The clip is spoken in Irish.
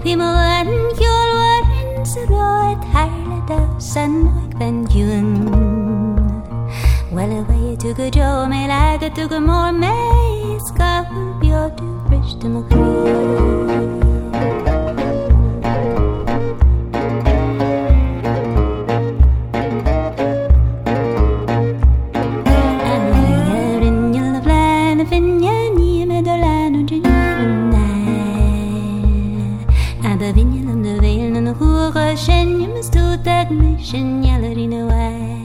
Vi må en kjølvaren så råd herle da sannøk venn jun. Well, away to go Joe, me like to go more, me scarf, you're too fresh to my cream. Vinjen om de velen og hore kjenner med stort at mission gjelder dine vei.